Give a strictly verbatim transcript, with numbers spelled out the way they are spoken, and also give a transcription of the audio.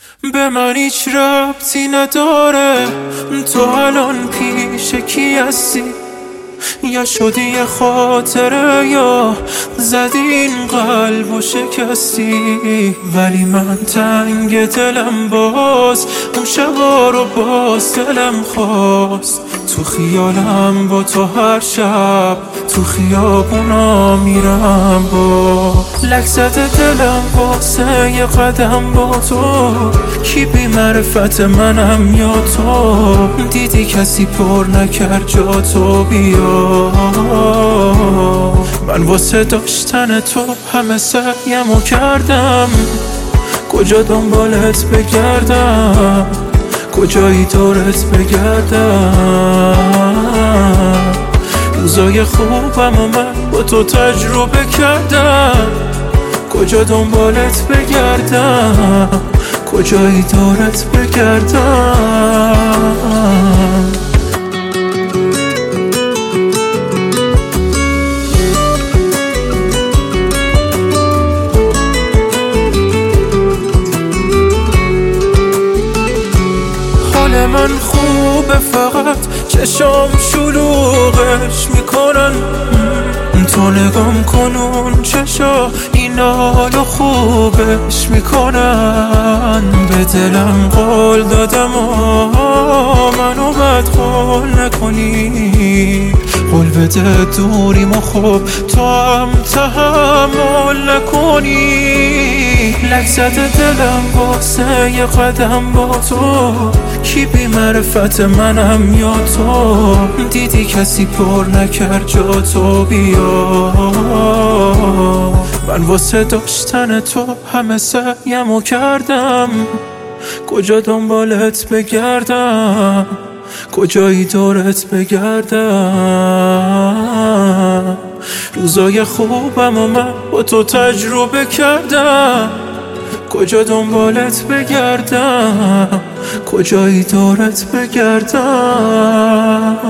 به من هیچ ربطی نداره تو الان پیش کی هستی، یا شدی یه خاطره یا زدی این قلب و شکستی. ولی من تنگ دلم باز اون شبا رو باز دلم خواست. تو خیالم با تو هر شب تو خیابونا میرم باز. لک زده دلم واسه یه قدم با تو، کی بی معرفت منم یا تو. دیدی کسی پر نکرد جا تو بیا. من واسه داشتن تو همه سعیمو کردم، کجا دنبالت بگردم، کجایی دورت بگردم. روزای خوبم و من با تو تجربه کردم، کجا دنبالت بگردم، کجایی دورت بگردم. حال من خوبه فقط چشام شلوغش میکنن. تو نگام کن اون چشا این حالو خوبش میکنن. به دلم قول دادم و منو بد قول نکنی. قول بده دوریم و خوب تو هم تحمل نکنی. لک زده دلم واسه یه قدم با تو، کی بی معرفت منم یا تو. دیدی کسی پر نکرد جا تو بیا. من واسه داشتن تو همه سعیمو کردم، کجا دنبالت بگردم، کجایی دورت بگردم. روزای خوبم و من با تو تجربه کردم، کجا دنبالت بگردم، کجایی دورت بگردم.